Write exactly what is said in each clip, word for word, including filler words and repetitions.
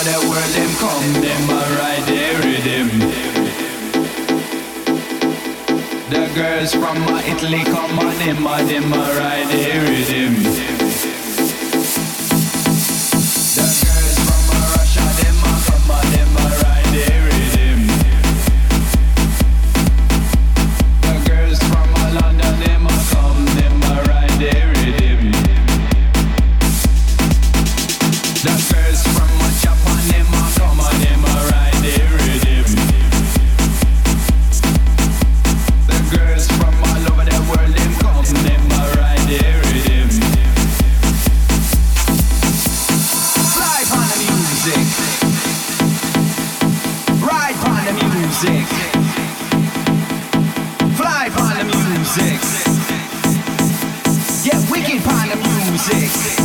the world them come, them a ride their rhythm. The girls from uh, Italy come on, them a them a ride their rhythm. The girls from uh, Russia, them a come on, them a ride their rhythm. The girls from uh, London, them a come, them a ride their rhythm. The girls from uh, Japan, them a come on, them a ride their rhythm. The girls from all over the world, them come, them a ride their rhythm. Fly on the music, ride on the music, fly on the music, get wicked on the music.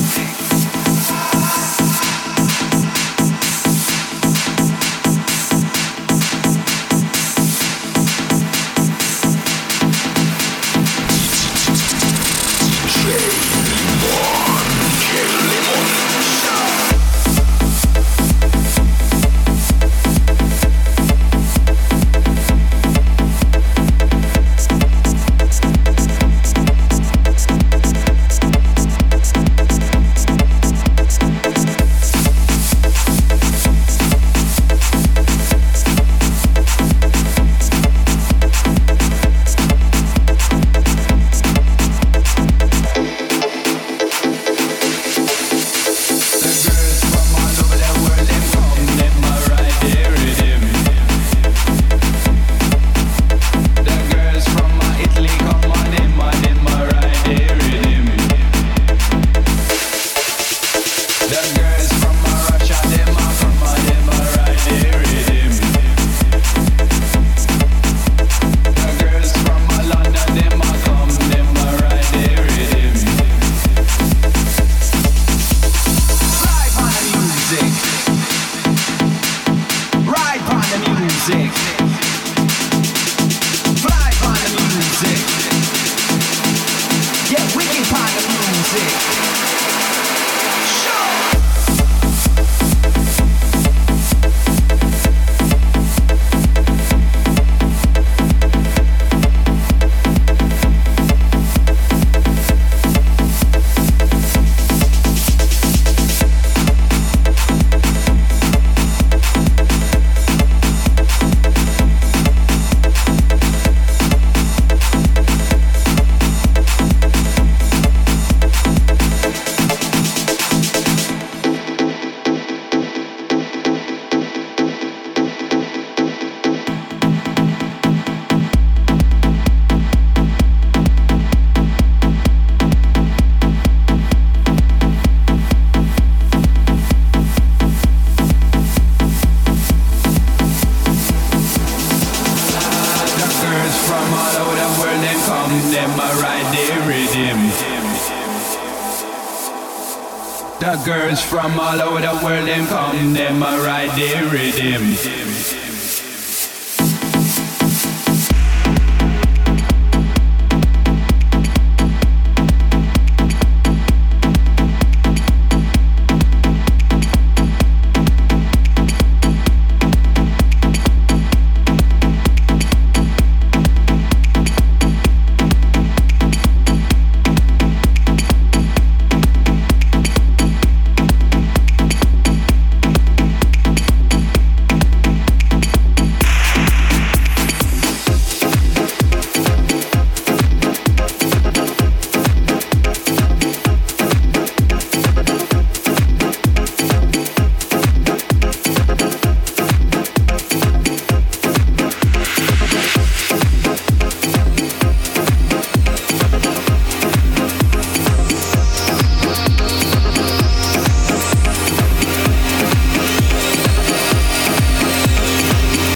The girls from all over the world, them come, them a ride their rhythm.